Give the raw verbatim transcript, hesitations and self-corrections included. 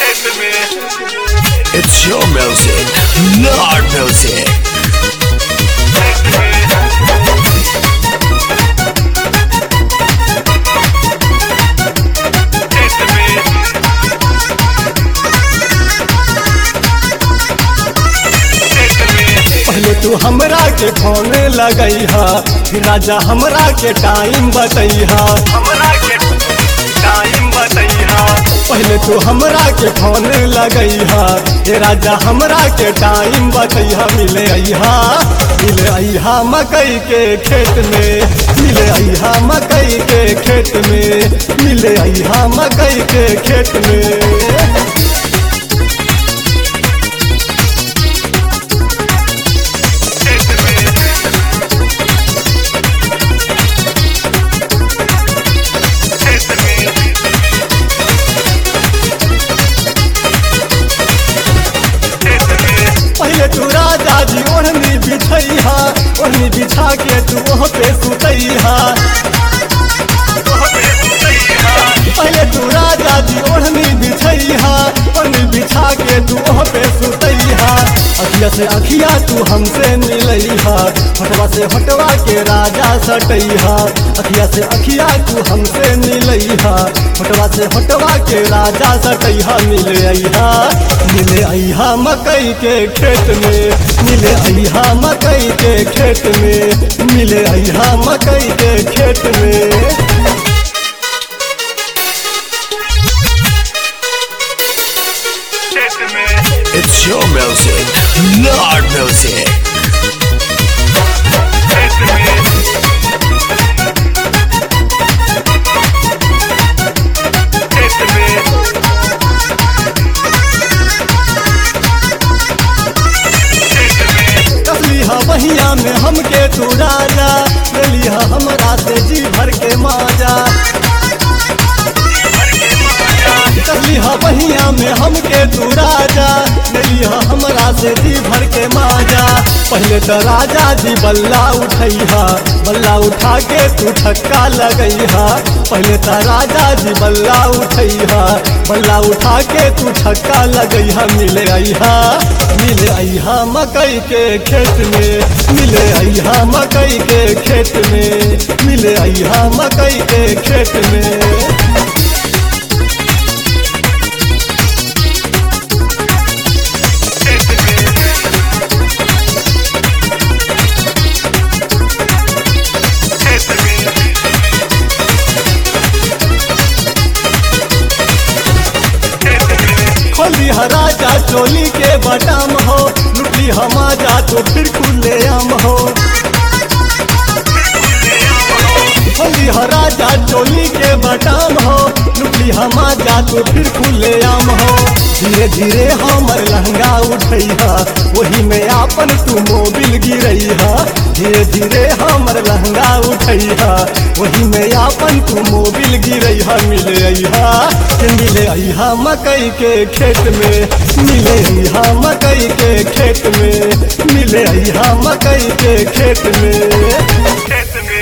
It's your music, not music. पहले तू हमरा के फोन लगई हा, राजा हमरा के टाइम बतैहा, हमरा के टाइम बतैहा। पहले तू हमरा के फोन लगई हा, हे राजा हमरा के टाइम बतैहा। मिले अइहा मिले अइहा मकई के खेत में, मिले अइहा मकई के खेत में, मिले अइहा मकई के खेत में। पहले तू राजा जी ओढ़नी बिछैहा, ओढ़नी बिछा के तू वहाँ पे सुतैहा। पहले तू राजा जी ओढ़नी बिछैहा, ओढ़नी बिछा के तू वहाँ पे सुतैहा। अखिया से अखिया तू हमसे मिलैहा, हटवा से हटवा के राजा सटैहा। अखिया से अखिया तू हमसे मिलैहा, हटवा से हटवा के राजा सटैहा। मिले अइहा मिले अइहा मकई के खेत में, मिले अइहा मकई के खेत में, मिले अइहा मकई के खेत में। It's your music, not music. बहिया में हमके तू राजा, लिया हमरा से जी भर के माजा। लिहा बहिया में हमके तू राजा, लिया हमरा से जी भर के माजा। पहले तो राजा जी बल्ला उठैहा, बल्ला उठा के तू छक्का लगैहा। पहले तो राजा जी बल्ला उठैहा, बल्ला उठा के तू छक्का लगैहा। मिले अइहा मिले अइहा मकई के खेत में, मिले अइहा मकई के खेत में, मिले अइहा मकई के खेत में। खोली राजा चोली के बटाम हो, लुटी हम जा तो फिर खुले आम हो। खोली राजा चोली के बटाम हो, लुटी हम जा तो फिर खुले आम हो। धीरे धीरे हमर लहंगा उठैहा, वही में आपन तू मोबिल गिरैहा। धीरे धीरे हमर लहंगा उठैहा, वही में आपन तू मोबिल गिरैहा। मिले अइहा मिले अइहा मकई के खेत में, मिले अइहा मकई के खेत में, मिले अइहा मकई के खेत में।